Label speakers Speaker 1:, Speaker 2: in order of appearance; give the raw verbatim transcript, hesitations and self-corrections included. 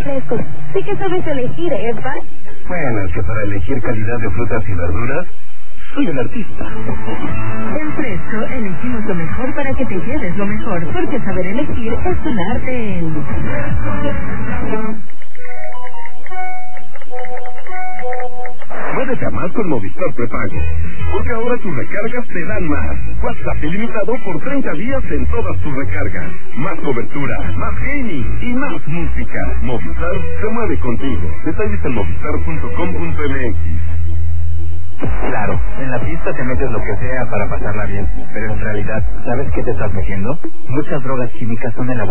Speaker 1: frescos. Sí que sabes elegir, ¿eh, Pa?
Speaker 2: Bueno, es que para elegir calidad de frutas y verduras, soy el artista.
Speaker 3: En Fresco elegimos lo mejor para que te lleves lo mejor, porque saber elegir es un arte en...
Speaker 2: Muévete a más con Movistar Prepago, porque ahora tus recargas te dan más. WhatsApp ilimitado por treinta días en todas tus recargas. Más cobertura, más gaming y más música. Movistar se mueve contigo. Detalles en movistar punto com punto m x.
Speaker 4: Claro, en la pista te metes lo que sea para pasarla bien, pero en realidad, ¿sabes qué te estás metiendo? Muchas drogas químicas son elaboradas